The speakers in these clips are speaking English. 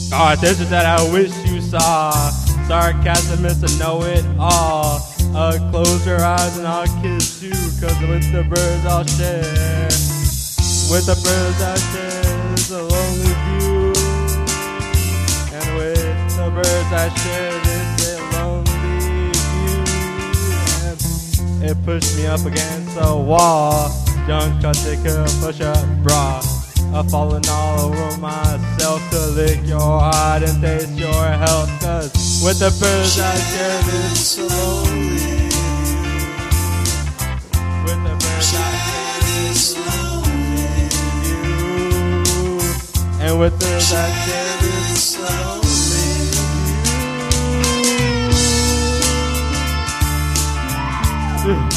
Oh, attention that I wish you saw. Sarcasm is to know it all. Close your eyes and I'll kiss you. Cause with the birds I'll share. With the birds I share is a lonely view. And with the birds I share is a lonely view. And it pushed me up against a wall. Young cut they could push up bra. I've fallen all over myself to lick your heart and taste your health. Cause with the birds I share this lonely. With the birds I share this lonely view. And with the birds I share this lonely view.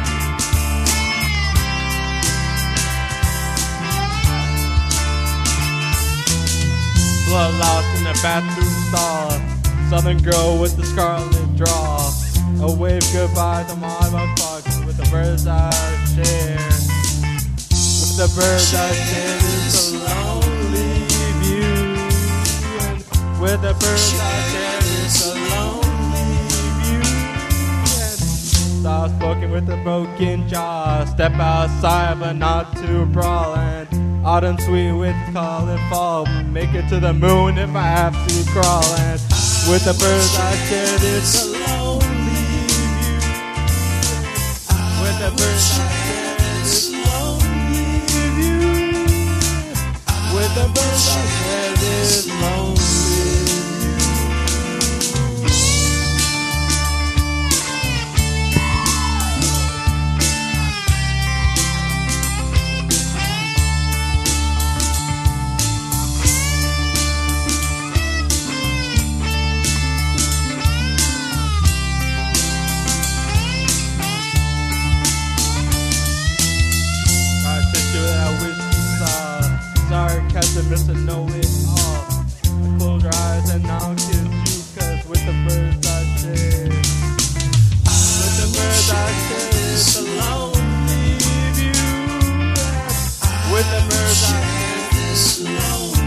Blood lost in the bathroom stall. Southern girl with the scarlet draw. A wave goodbye to my clock. With the birds I share. With the birds I share this a lonely view. And with the birds I share this a lonely view. Stop spoken with a broken jaw. Step outside but not too brawl. And autumn sweet with call and fall. Make it to the moon if I have to crawl. And with the birds I share this a lonely view. With the birds I share this lonely view. With the birds I share this lonely view. Sarcasm to know it all. I close your eyes and I'll kiss you. Cause with the birds I share. With the birds I share it's a lonely view. With the birds I share it's lonely.